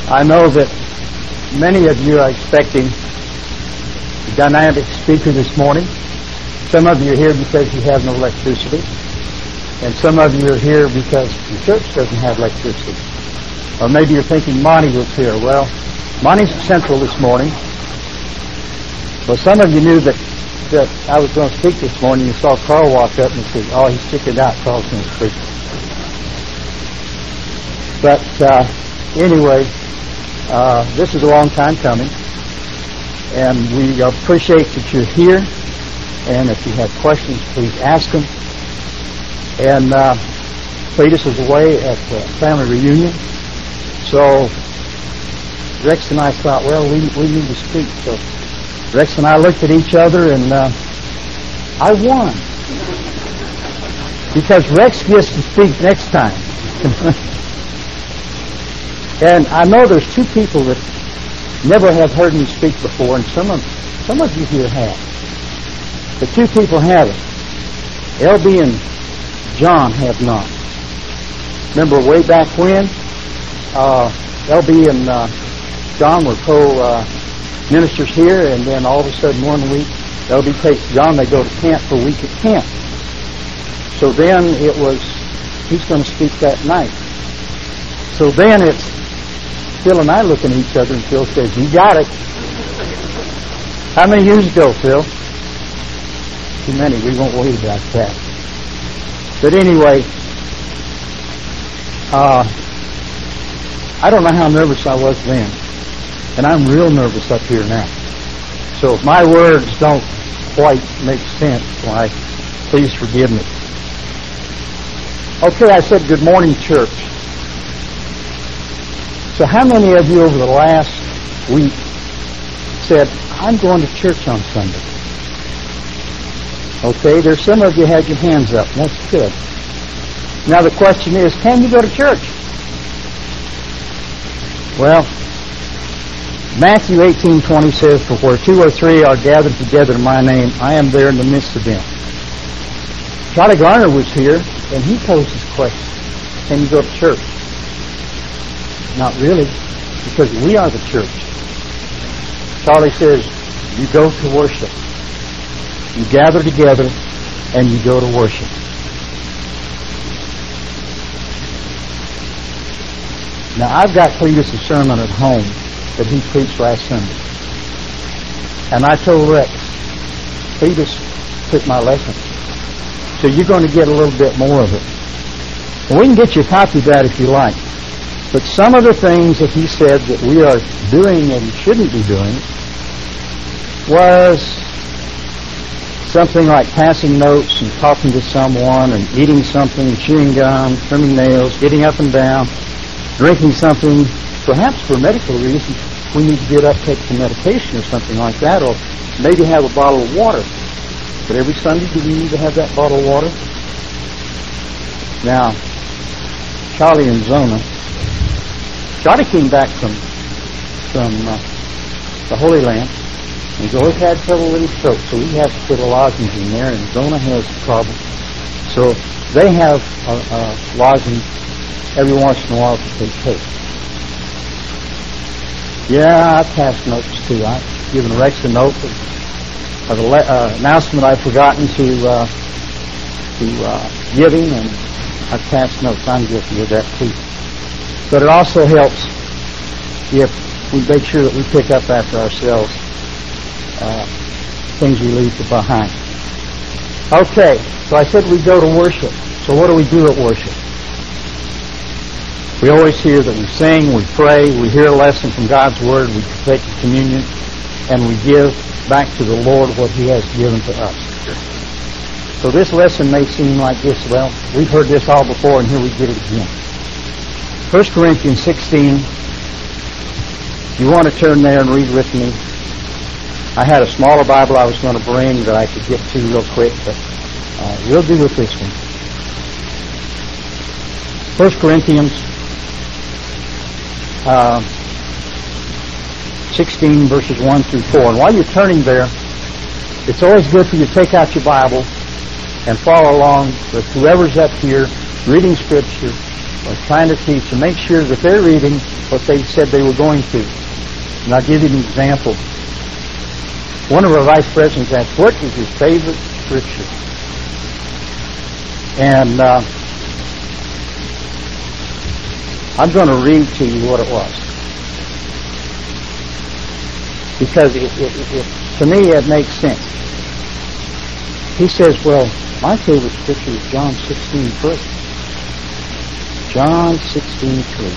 I know that many of you are expecting a dynamic speaker this morning. Some of you are here because you have no electricity. And some of you are here because the church doesn't have electricity. Or maybe you're thinking Monty was here. Well, Monty's at Central this morning. But some of you knew that I was going to speak this morning. You saw Carl walk up and said, "Oh, he's chickened out. Carl's going to speak." But anyway, this is a long time coming. And we appreciate that you're here. And if you have questions, please ask them. And Cletus is away at the family reunion. So Rex and I thought, well, we need to speak. So Rex and I looked at each other, and I won. Because Rex gets to speak next time. And I know there's two people that never have heard me speak before, and some of you here have. The two people haven't. LB and John have not. Remember way back when LB and John were co-ministers here, and then all of a sudden one week LB takes John, they go to camp for a week at camp. So then it was, he's going to speak that night. So then it's Phil and I looking at each other, and Phil says, "You got it." How many years ago, Phil? Too many. We won't worry about that. But anyway, I don't know how nervous I was then. And I'm real nervous up here now. So if my words don't quite make sense, why, please forgive me. Okay, I said good morning, church. So how many of you over the last week said, "I'm going to church on Sunday"? Okay, there's some of you had your hands up. That's good. Now the question is, can you go to church? Well, Matthew 18:20 says, "For where two or three are gathered together in my name, I am there in the midst of them." Charlie Garner was here, and he posed this question: can you go to church? Not really, because we are the church. Charlie says, you go to worship. You gather together, and you go to worship. Now, I've got Cletus' sermon at home that he preached last Sunday. And I told Rex, Cletus took my lesson. So you're going to get a little bit more of it. And we can get you a copy of that if you like. But some of the things that he said that we are doing and shouldn't be doing was something like passing notes and talking to someone and eating something, chewing gum, trimming nails, getting up and down, drinking something, perhaps for medical reasons. We need to get up, take some medication or something like that, or maybe have a bottle of water. But every Sunday, do we need to have that bottle of water? Now, Charlie and Zona. Charlie came back from the Holy Land. He's always had trouble with his throat, so we have to put a lozenge in there, and Zona has the problem. So they have a lozenge every once in a while that they take. Yeah, I passed notes too. I've given Rex a note of an announcement I've forgotten to give him, and I've passed notes. I'm guilty of that too. But it also helps if we make sure that we pick up after ourselves things we leave behind. Okay, so I said we go to worship. So what do we do at worship? We always hear that we sing, we pray, we hear a lesson from God's Word, we take communion, and we give back to the Lord what He has given to us. So this lesson may seem like this, well, we've heard this all before, and here we get it again. 1 Corinthians 16, you want to turn there and read with me. I had a smaller Bible I was going to bring that I could get to real quick, but we'll do with this one. 1 Corinthians 16, verses 1 through 4. And while you're turning there, it's always good for you to take out your Bible and follow along with whoever's up here reading Scripture or trying to teach and make sure that they're reading what they said they were going to. And I'll give you an example. One of our vice presidents asked, what is your favorite scripture? And I'm going to read to you what it was. Because to me it makes sense. He says, well, my favorite scripture is John 16:3. John 16:3.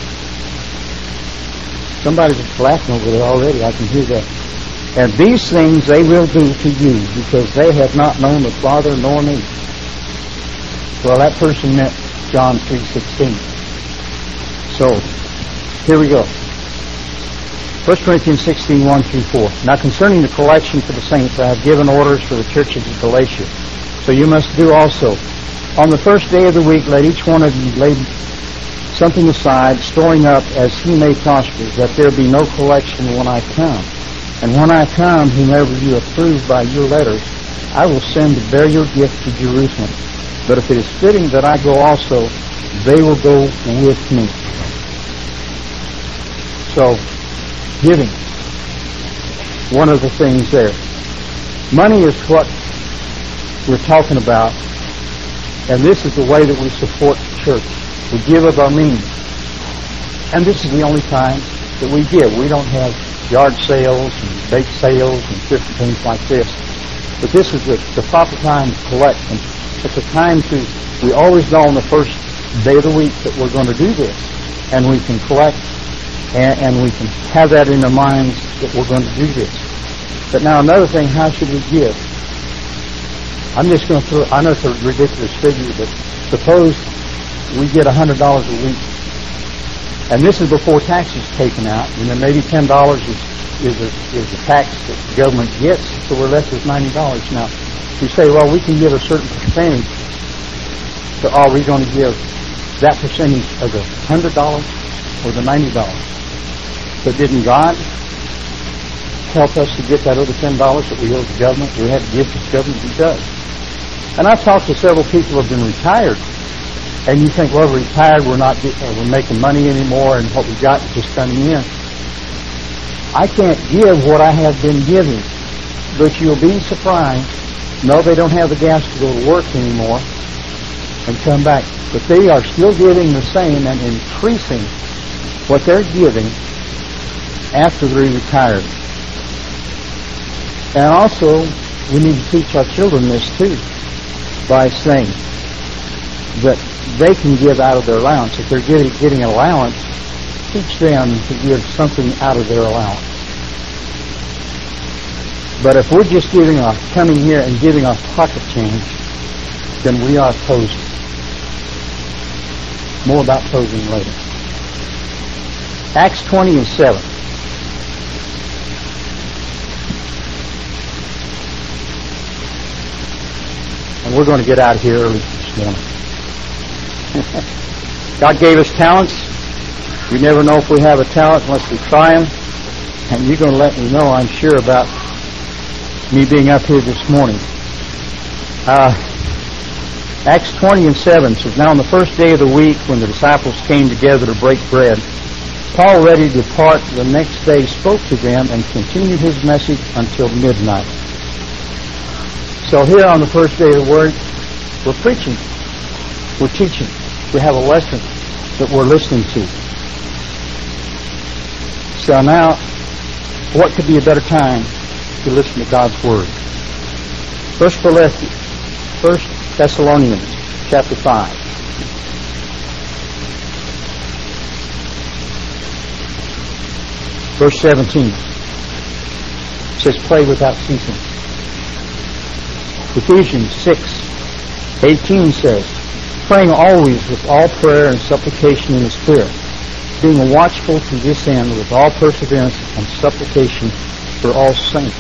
Somebody's laughing over there already. I can hear that. And these things they will do to you, because they have not known the Father nor me. Well, that person meant John 3:16. So, here we go. 1 Corinthians 16:1-4. Now concerning the collection for the saints, I have given orders for the churches of Galatia. So you must do also. On the first day of the week, let each one of you lay something aside, storing up as he may prosper, that there be no collection when I come. And when I come, whomever you approve by your letters, I will send to bear your gift to Jerusalem. But if it is fitting that I go also, they will go with me. So, giving. One of the things there. Money is what we're talking about, and this is the way that we support the church. We give of our means. And this is the only time that we give. We don't have yard sales and bake sales and different things like this. But this is the proper time to collect. And it's a time to, we always know on the first day of the week that we're going to do this. And we can collect and we can have that in our minds that we're going to do this. But now another thing, how should we give? I'm just going to throw, I know it's a ridiculous figure, but suppose we get $100 a week. And this is before taxes taken out. And then maybe $10 is the tax that the government gets, so we're left with $90. Now, we say, well, we can give a certain percentage, but are we going to give that percentage of the $100 or the $90? But didn't God help us to get that other $10 that we owe the government? We had to give to the government. He does. And I've talked to several people who have been retired, and you think, well, we're retired, we're making money anymore, and what we got is just coming in. I can't give what I have been giving, but you'll be surprised. No, they don't have the gas to go to work anymore and come back, but they are still giving the same and increasing what they're giving after they're retired. And also, we need to teach our children this too, by saying that they can give out of their allowance. If they're getting an allowance, teach them to give something out of their allowance. But if we're just coming here and giving our pocket change, then we are posing. More about posing later. Acts 20:7. And we're going to get out of here early this morning. God gave us talents. We never know if we have a talent unless we try them. And you're going to let me know, I'm sure, about me being up here this morning. Acts 20:7 says, Now on the first day of the week, when the disciples came together to break bread, Paul, ready to depart the next day, spoke to them and continued his message until midnight. So here on the first day of the week, we're preaching. We're teaching. We have a lesson that we're listening to. So now, what could be a better time to listen to God's Word? 1 Thessalonians chapter 5. Verse 17. It says, pray without ceasing. Ephesians 6:18 says, praying always with all prayer and supplication in the Spirit, being watchful to this end with all perseverance and supplication for all saints.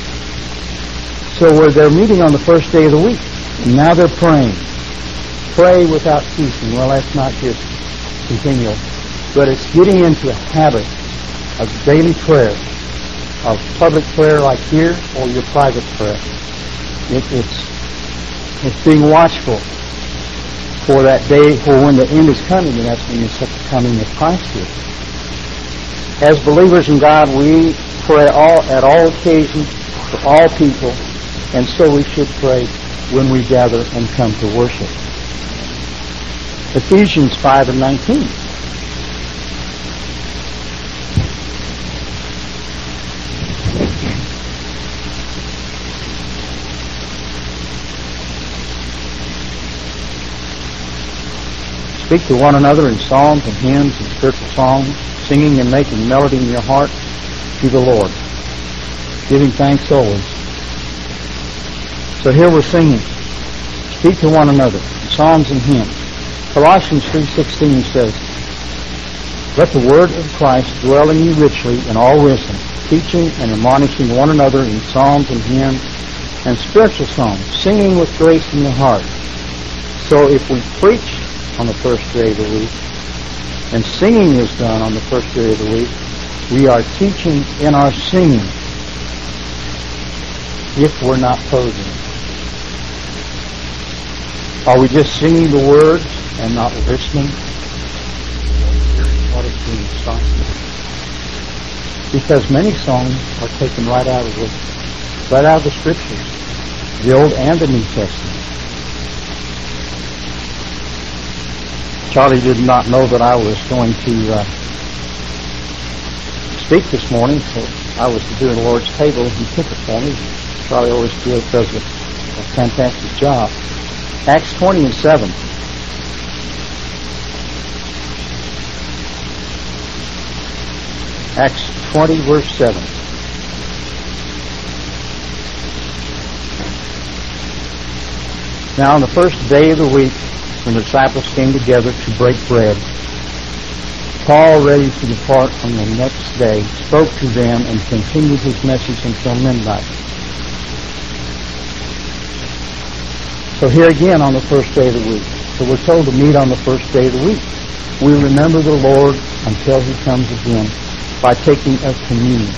So they're meeting on the first day of the week, and now they're praying. Pray without ceasing. Well, that's not just continual, but it's getting into a habit of daily prayer, of public prayer like here, or your private prayer. It's being watchful. for that day, for when the end is coming, and that's when the second coming of Christ is. As believers in God, we pray at all occasions for all people, and so we should pray when we gather and come to worship. Ephesians 5:19. Speak to one another in psalms and hymns and spiritual songs, singing and making melody in your heart to the Lord, giving thanks always. So here we're singing. Speak to one another in psalms and hymns. Colossians 3:16 says, "Let the word of Christ dwell in you richly in all wisdom, teaching and admonishing one another in psalms and hymns and spiritual songs, singing with grace in your heart." So if we preach on the first day of the week, and singing is done on the first day of the week, we are teaching in our singing if we're not posing. Are we just singing the words and not listening? What is being sung? Because many songs are taken right out of the Scriptures, the Old and the New Testament. Charlie did not know that I was going to speak this morning, so I was to do the Lord's table. He took it for me. Charlie always does a fantastic job. Acts 20:7. Acts 20, verse 7. Now on the first day of the week, when the disciples came together to break bread, Paul, ready to depart on the next day, spoke to them and continued his message until midnight. So here again on the first day of the week. So we're told to meet on the first day of the week. We remember the Lord until He comes again by taking of communion.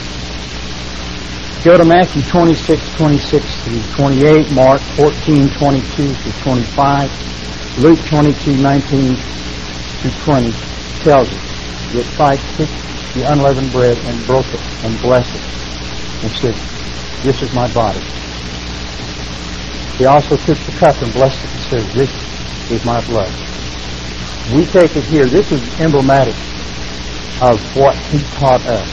Go to Matthew 26:26 through 28, Mark 14:22 through 25, Luke 22:19 through 20 tells us that Christ took the unleavened bread and broke it and blessed it and said, "This is my body." He also took the cup and blessed it and said, "This is my blood." We take it here. This is emblematic of what He taught us.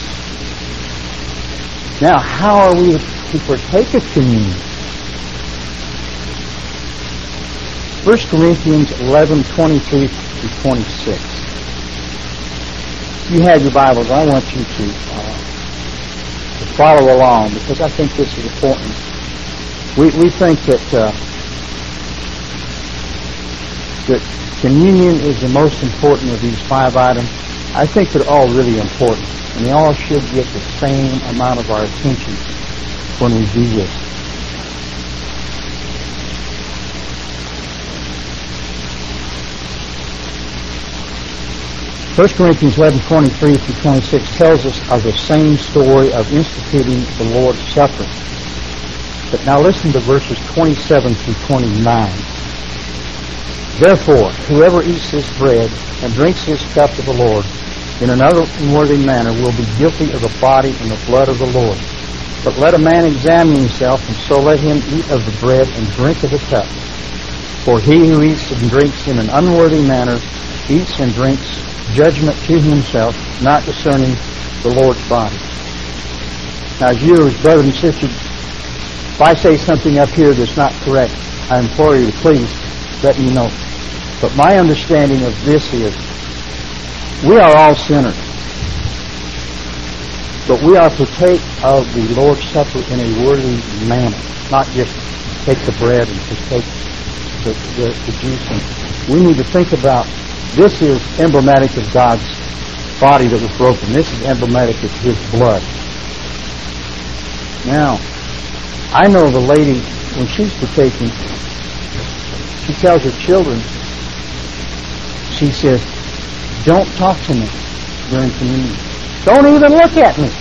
Now, how are we to partake of communion? 1 Corinthians 11:23 through 26. If you have your Bibles, I want you to follow along because I think this is important. We think that communion is the most important of these 5 items. I think they're all really important, and they all should get the same amount of our attention when we do this. First Corinthians 11:23 through 26 tells us of the same story of instituting the Lord's Supper. But now listen to verses 27 through 29. "Therefore, whoever eats this bread and drinks this cup of the Lord in an unworthy manner will be guilty of the body and the blood of the Lord. But let a man examine himself, and so let him eat of the bread and drink of the cup. For he who eats and drinks in an unworthy manner eats and drinks judgment to himself, not discerning the Lord's body." Now, as viewers, brothers and sisters, if I say something up here that's not correct, I implore you to please let me know. But my understanding of this is, we are all sinners. But we are to take of the Lord's Supper in a worthy manner, not just take the bread and just take the juice. And we need to think about, this is emblematic of God's body that was broken. This is emblematic of His blood. Now, I know the lady, when she's partaking, she tells her children, she says, "Don't talk to me during communion. Don't even look at me."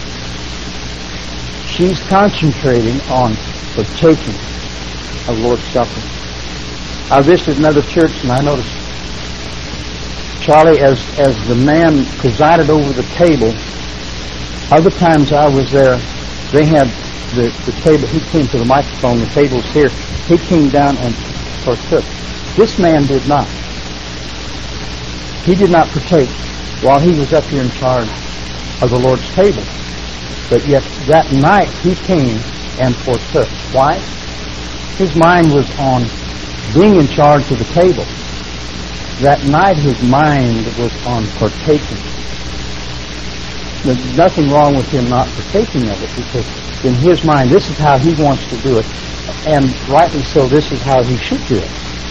She's concentrating on partaking of Lord's Supper. I visited another church, and I noticed Charlie, as the man presided over the table, other times I was there, they had the table. He came to the microphone, the table's here. He came down and partook. This man did not. He did not partake while he was up here in charge of the Lord's table. But yet that night he came and partook. Why? His mind was on being in charge of the table. That night his mind was on partaking. There's nothing wrong with him not partaking of it, because in his mind this is how he wants to do it, and rightly so, this is how he should do it.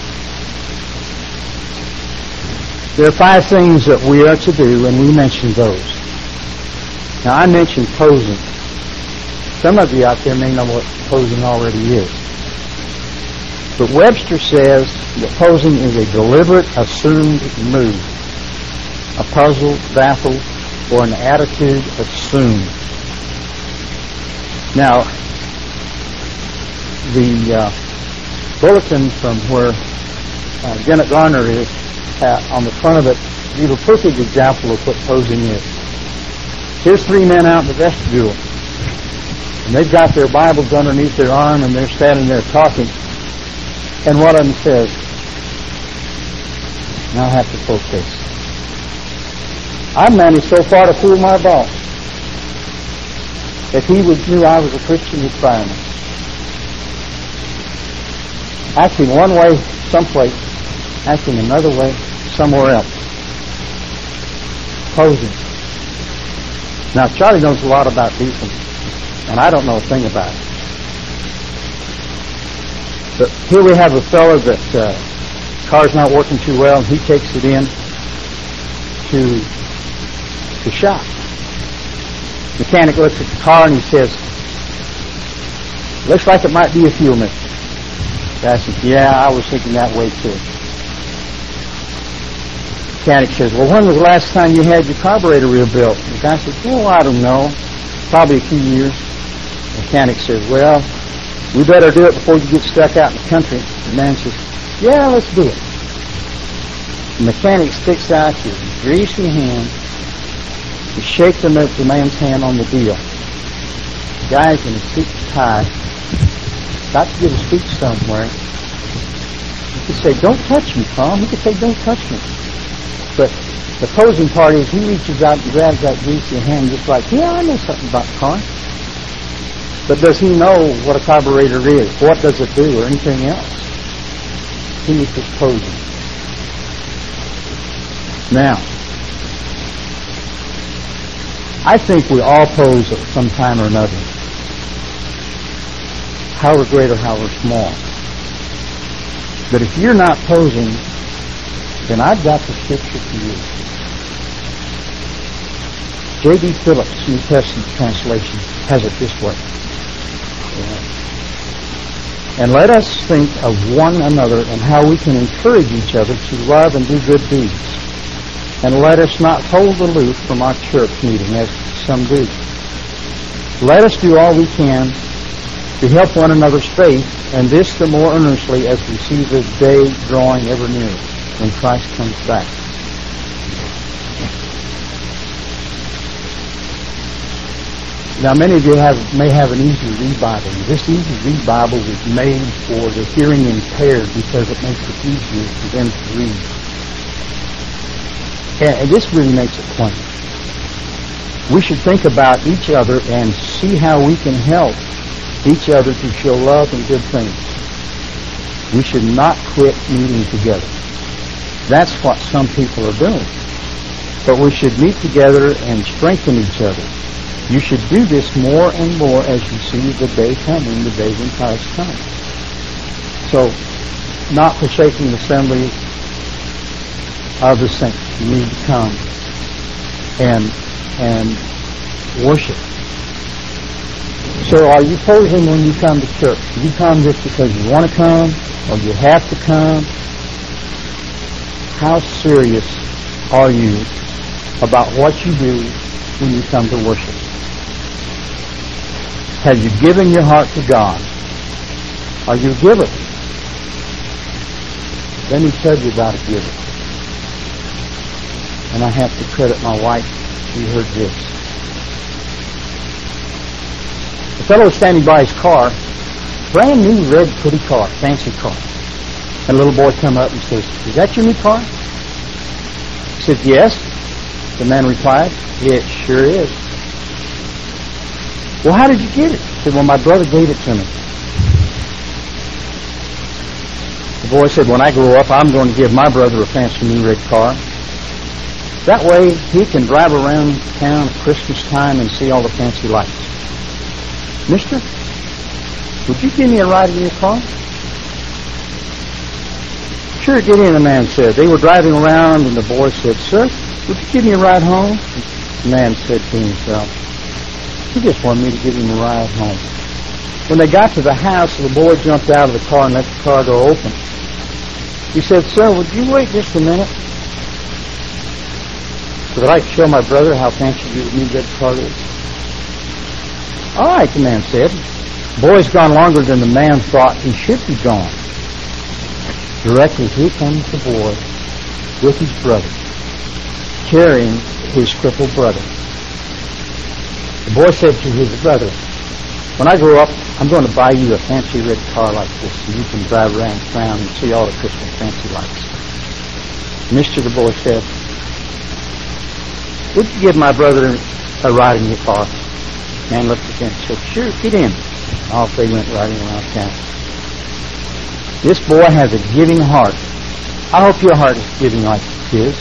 There are 5 things that we are to do, and we mentioned those. Now, I mentioned posing. Some of you out there may know what posing already is. But Webster says that posing is a deliberate, assumed mood, a puzzled, baffled, or an attitude assumed. Now, the bulletin from where Janet Garner is, on the front of it, gives a perfect example of what posing is. Here's 3 men out in the vestibule, and they've got their Bibles underneath their arm, and they're standing there talking. And one of them says, "Now I have to post this. I've managed so far to fool my boss. If he knew I was a Christian, he'd fire me. Acting one way someplace, acting another way somewhere else." Posing. Now, Charlie knows a lot about decency, and I don't know a thing about it. But here we have a fellow that car's not working too well, and he takes it in to the shop. Mechanic looks at the car and he says, "Looks like it might be a fuel mixture." Guy says, "Yeah, I was thinking that way too." Mechanic says, "Well, when was the last time you had your carburetor rebuilt?" The guy says, "Oh, I don't know. Probably a few years." Mechanic says, "Well, we better do it before you get stuck out in the country." The man says, "Yeah, let's do it." The mechanic sticks out his greasy hand to shake the man's hand on the deal. The guy's in a suit and tie, got to give a speech somewhere. He could say, "Don't touch me, Tom." He could say, "Don't touch me." But the opposing party, as he reaches out and grabs that greasy hand, just like, "Yeah, I know something about the car." But does he know what a carburetor is? What does it do, or anything else? He is just posing. Now, I think we all pose at some time or another, however great or however small. But if you're not posing, then I've got the scripture for you. J.B. Phillips' New Testament translation has it this way. "And let us think of one another and how we can encourage each other to love and do good deeds. And let us not hold aloof from our church meeting, as some do. Let us do all we can to help one another's faith, and this the more earnestly as we see the day drawing ever nearer, when Christ comes back." Now, many of you may have an Easy Read Bible. This Easy Read Bible was made for the hearing impaired because it makes it easier for them to read. And this really makes it plain. We should think about each other and see how we can help each other to show love and good things. We should not quit meeting together. That's what some people are doing. But we should meet together and strengthen each other. You should do this more and more as you see the day coming, the day when Christ comes. So, not forsaking the assembly of the saints. You need to come and worship. So are you posing when you come to church? Do you come just because you want to come, or you have to come? How serious are you about what you do when you come to worship? Have you given your heart to God? Are you a giver? Let me tell you about a giver. And I have to credit my wife. She heard this. The fellow was standing by his car, brand new red pretty car, fancy car. And a little boy come up and says, "Is that your new car?" He said, "Yes." The man replied, "Yeah, it sure is." "Well, how did you get it?" He said, "Well, my brother gave it to me." The boy said, "When I grow up, I'm going to give my brother a fancy new red car. That way, he can drive around town at Christmas time and see all the fancy lights." "Mister, would you give me a ride in your car?" "Sure, get in," the man said. They were driving around, and the boy said, "Sir, would you give me a ride home?" The man said to himself, "He just wanted me to give him a ride home." When they got to the house, the boy jumped out of the car and let the car door open. He said, "Sir, would you wait just a minute? Would I like to show my brother how fancy your new red car is?" "All right," the man said. The boy's gone longer than the man thought he should be gone. Directly here comes the boy with his brother, carrying his crippled brother. The boy said to his brother, "When I grow up, I'm going to buy you a fancy red car like this, and you can drive around town and see all the Christmas fancy lights." "Mister," the boy said, "would you give my brother a ride in your car?" The man looked at him and said, "Sure, get in." Off they went riding around town. This boy has a giving heart. I hope your heart is giving like his.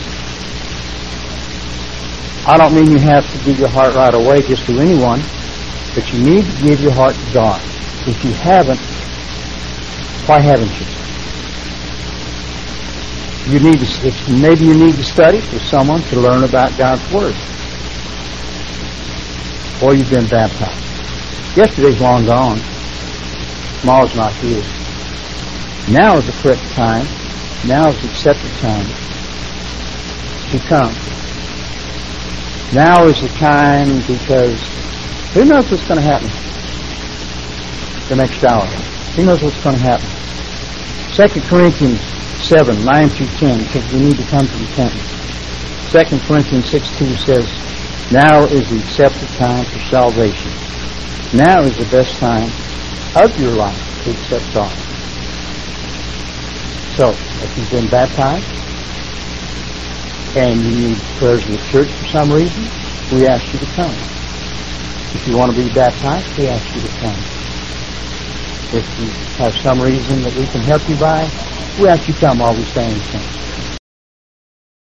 I don't mean you have to give your heart right away just to anyone, but you need to give your heart to God. If you haven't, why haven't you? Maybe you need to study with someone to learn about God's Word. Or you've been baptized. Yesterday's long gone. Tomorrow's not here. Now is the correct time. Now is the accepted time to come. Now is the time, because who knows what's going to happen the next hour? Who knows what's going to happen? 2 Corinthians 7, 9 through 10, because we need to come to repentance. 2 Corinthians 6:2 says, "Now is the accepted time for salvation. Now is the best time of your life to accept God." So, if you've been baptized and you need prayers in the church for some reason, we ask you to come. If you want to be baptized, we ask you to come. If you have some reason that we can help you by, we ask you to come while we stand and sing.